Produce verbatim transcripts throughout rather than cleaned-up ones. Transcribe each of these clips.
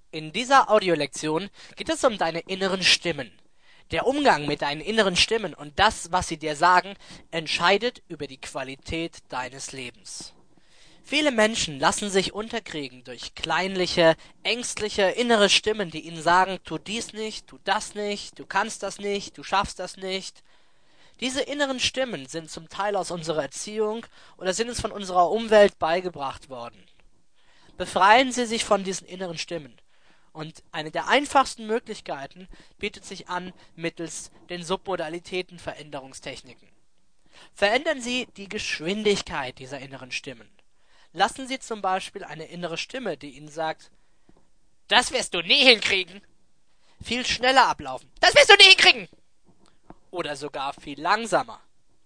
In dieser Audiolektion geht es um deine inneren Stimmen. Der Umgang mit deinen inneren Stimmen und das, was sie dir sagen, entscheidet über die Qualität deines Lebens. Viele Menschen lassen sich unterkriegen durch kleinliche, ängstliche innere Stimmen, die ihnen sagen, tu dies nicht, tu das nicht, du kannst das nicht, du schaffst das nicht. Diese inneren Stimmen sind zum Teil aus unserer Erziehung oder sind uns von unserer Umwelt beigebracht worden. Befreien Sie sich von diesen inneren Stimmen. Und eine der einfachsten Möglichkeiten bietet sich an mittels den Submodalitäten-Veränderungstechniken. Verändern Sie die Geschwindigkeit dieser inneren Stimmen. Lassen Sie zum Beispiel eine innere Stimme, die Ihnen sagt, das wirst du nie hinkriegen, viel schneller ablaufen. Das wirst du nie hinkriegen. Oder sogar viel langsamer.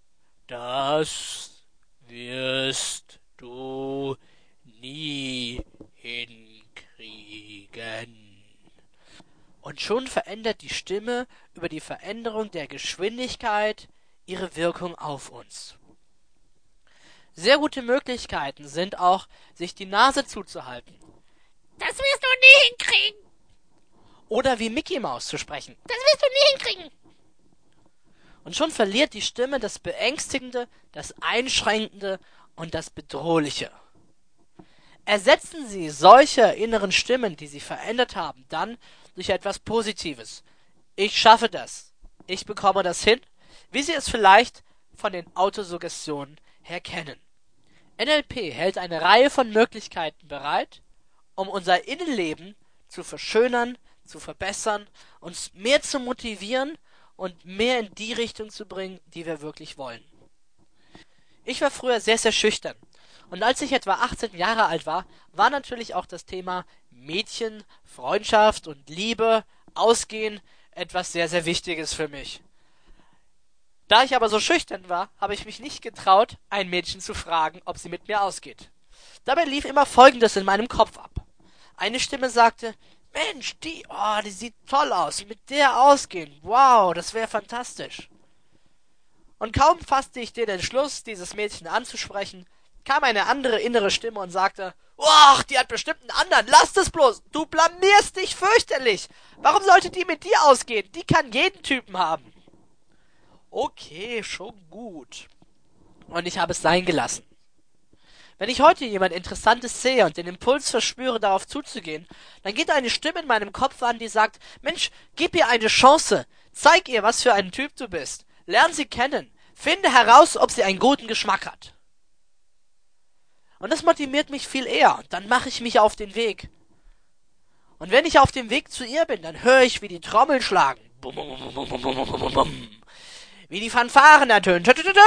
Das wirst du nie hinkriegen. Und schon verändert die Stimme über die Veränderung der Geschwindigkeit ihre Wirkung auf uns. Sehr gute Möglichkeiten sind auch, sich die Nase zuzuhalten. Das wirst du nie hinkriegen. Oder wie Mickey Maus zu sprechen. Das wirst du nie hinkriegen. Und schon verliert die Stimme das Beängstigende, das Einschränkende und das Bedrohliche. Ersetzen Sie solche inneren Stimmen, die Sie verändert haben, dann durch etwas Positives. Ich schaffe das. Ich bekomme das hin, wie Sie es vielleicht von den Autosuggestionen her kennen. N L P hält eine Reihe von Möglichkeiten bereit, um unser Innenleben zu verschönern, zu verbessern, uns mehr zu motivieren und mehr in die Richtung zu bringen, die wir wirklich wollen. Ich war früher sehr, sehr schüchtern. Und als ich etwa achtzehn Jahre alt war, war natürlich auch das Thema Mädchen, Freundschaft und Liebe, Ausgehen etwas sehr, sehr Wichtiges für mich. Da ich aber so schüchtern war, habe ich mich nicht getraut, ein Mädchen zu fragen, ob sie mit mir ausgeht. Dabei lief immer Folgendes in meinem Kopf ab. Eine Stimme sagte, Mensch, die, oh, die sieht toll aus, mit der ausgehen, wow, das wäre fantastisch. Und kaum fasste ich den Entschluss, dieses Mädchen anzusprechen, kam eine andere innere Stimme und sagte, ach, die hat bestimmt einen anderen, lass es bloß, du blamierst dich fürchterlich. Warum sollte die mit dir ausgehen? Die kann jeden Typen haben. Okay, schon gut. Und ich habe es sein gelassen. Wenn ich heute jemand Interessantes sehe und den Impuls verspüre, darauf zuzugehen, dann geht eine Stimme in meinem Kopf an, die sagt, Mensch, gib ihr eine Chance, zeig ihr, was für ein Typ du bist, lern sie kennen, finde heraus, ob sie einen guten Geschmack hat. Und das motiviert mich viel eher, dann mache ich mich auf den Weg. Und wenn ich auf dem Weg zu ihr bin, dann höre ich, wie die Trommeln schlagen. Bum, bum, bum, bum, bum, bum, bum, bum. Wie die Fanfaren ertönen.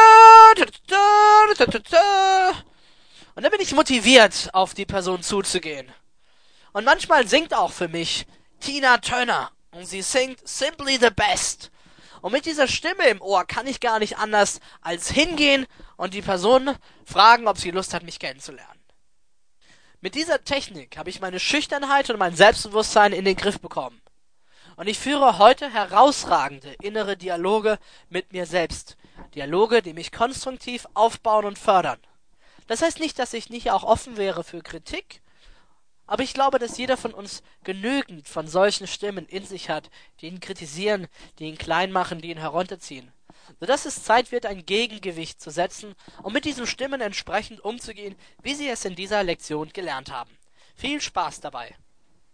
Und dann bin ich motiviert, auf die Person zuzugehen. Und manchmal singt auch für mich Tina Turner. Und sie singt Simply the Best. Und mit dieser Stimme im Ohr kann ich gar nicht anders als hingehen und die Person fragen, ob sie Lust hat, mich kennenzulernen. Mit dieser Technik habe ich meine Schüchternheit und mein Selbstbewusstsein in den Griff bekommen. Und ich führe heute herausragende innere Dialoge mit mir selbst. Dialoge, die mich konstruktiv aufbauen und fördern. Das heißt nicht, dass ich nicht auch offen wäre für Kritik, aber ich glaube, dass jeder von uns genügend von solchen Stimmen in sich hat, die ihn kritisieren, die ihn klein machen, die ihn herunterziehen. Sodass es Zeit wird, ein Gegengewicht zu setzen, um mit diesen Stimmen entsprechend umzugehen, wie Sie es in dieser Lektion gelernt haben. Viel Spaß dabei!